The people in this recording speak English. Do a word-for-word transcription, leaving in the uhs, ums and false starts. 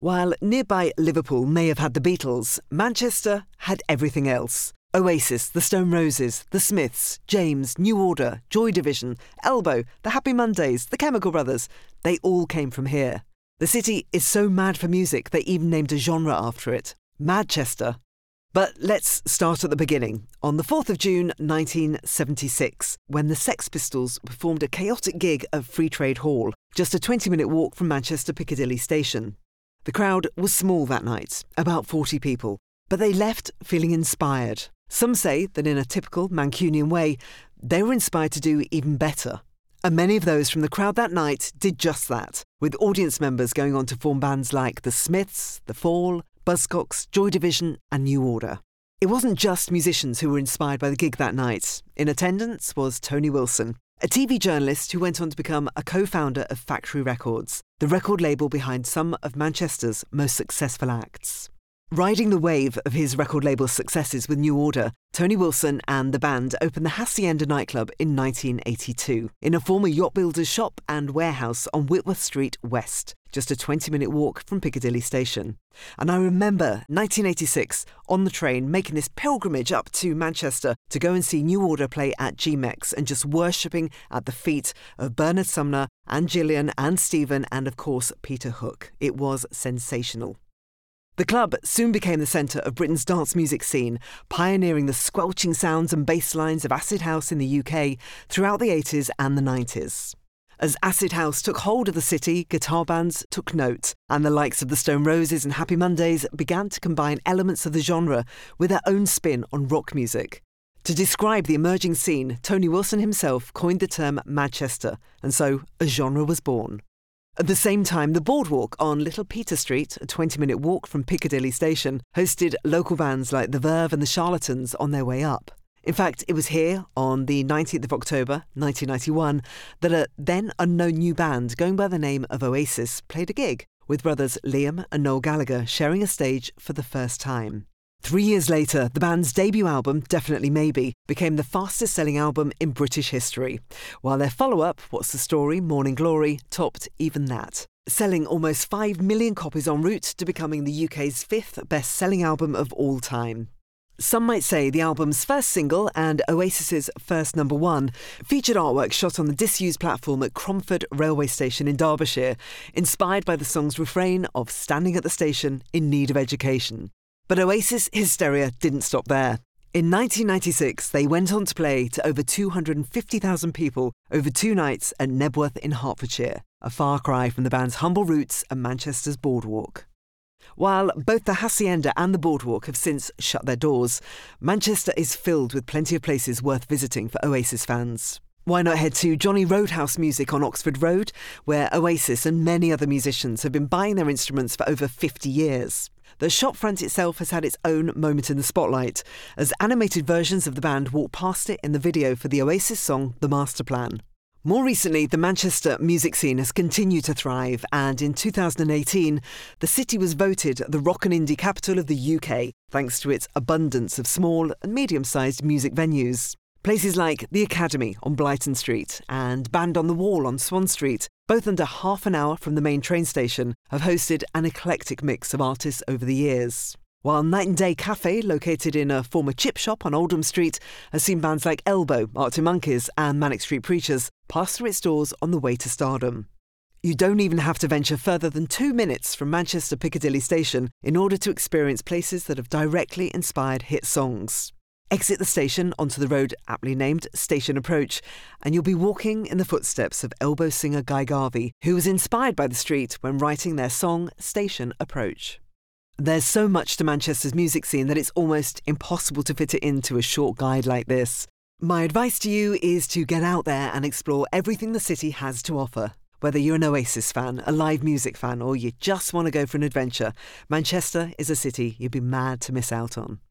While nearby Liverpool may have had the Beatles, Manchester had everything else. Oasis, the Stone Roses, the Smiths, James, New Order, Joy Division, Elbow, the Happy Mondays, the Chemical Brothers. They all came from here. The city is so mad for music they even named a genre after it, Madchester. But let's start at the beginning, on the fourth of June nineteen seventy-six, when the Sex Pistols performed a chaotic gig at Free Trade Hall, just a twenty-minute walk from Manchester Piccadilly Station. The crowd was small that night, about forty people, but they left feeling inspired. Some say that in a typical Mancunian way, they were inspired to do even better. And many of those from the crowd that night did just that, with audience members going on to form bands like The Smiths, The Fall, Buzzcocks, Joy Division and New Order. It wasn't just musicians who were inspired by the gig that night. In attendance was Tony Wilson, a T V journalist who went on to become a co-founder of Factory Records, the record label behind some of Manchester's most successful acts. Riding the wave of his record label's successes with New Order, Tony Wilson and the band opened the Hacienda nightclub in nineteen eighty-two, in a former yacht builder's shop and warehouse on Whitworth Street West, just a twenty-minute walk from Piccadilly Station. And I remember nineteen eighty-six, on the train, making this pilgrimage up to Manchester to go and see New Order play at G MEX and just worshipping at the feet of Bernard Sumner and Gillian and Stephen and, of course, Peter Hook. It was sensational. The club soon became the centre of Britain's dance music scene, pioneering the squelching sounds and bass lines of acid house in the U K throughout the eighties and the nineties. As acid house took hold of the city, guitar bands took note, and the likes of the Stone Roses and Happy Mondays began to combine elements of the genre with their own spin on rock music. To describe the emerging scene, Tony Wilson himself coined the term Madchester, and so a genre was born. At the same time, the Boardwalk on Little Peter Street, a twenty-minute walk from Piccadilly Station, hosted local bands like The Verve and The Charlatans on their way up. In fact, it was here, on the nineteenth of October, nineteen ninety-one, that a then unknown new band going by the name of Oasis played a gig, with brothers Liam and Noel Gallagher sharing a stage for the first time. Three years later, the band's debut album, Definitely Maybe, became the fastest-selling album in British history, while their follow-up, What's the Story, Morning Glory, topped even that, selling almost five million copies en route to becoming the U K's fifth best-selling album of all time. Some might say the album's first single and Oasis's first number one featured artwork shot on the disused platform at Cromford Railway Station in Derbyshire, inspired by the song's refrain of standing at the station in need of education. But Oasis hysteria didn't stop there. In nineteen ninety-six, they went on to play to over two hundred fifty thousand people over two nights at Knebworth in Hertfordshire, a far cry from the band's humble roots at Manchester's Boardwalk. While both the Hacienda and the Boardwalk have since shut their doors, Manchester is filled with plenty of places worth visiting for Oasis fans. Why not head to Johnny Roadhouse Music on Oxford Road, where Oasis and many other musicians have been buying their instruments for over fifty years. The shopfront itself has had its own moment in the spotlight, as animated versions of the band walk past it in the video for the Oasis song The Master Plan. More recently, the Manchester music scene has continued to thrive, and in two thousand eighteen, the city was voted the rock and indie capital of the U K, thanks to its abundance of small and medium-sized music venues. Places like The Academy on Blyton Street and Band on the Wall on Swan Street, both under half an hour from the main train station, have hosted an eclectic mix of artists over the years. While Night and Day Cafe, located in a former chip shop on Oldham Street, has seen bands like Elbow, Arctic Monkeys and Manic Street Preachers pass through its doors on the way to stardom. You don't even have to venture further than two minutes from Manchester Piccadilly Station in order to experience places that have directly inspired hit songs. Exit the station onto the road aptly named Station Approach, and you'll be walking in the footsteps of Elbow singer Guy Garvey, who was inspired by the street when writing their song Station Approach. There's so much to Manchester's music scene that it's almost impossible to fit it into a short guide like this. My advice to you is to get out there and explore everything the city has to offer. Whether you're an Oasis fan, a live music fan, or you just want to go for an adventure, Manchester is a city you'd be mad to miss out on.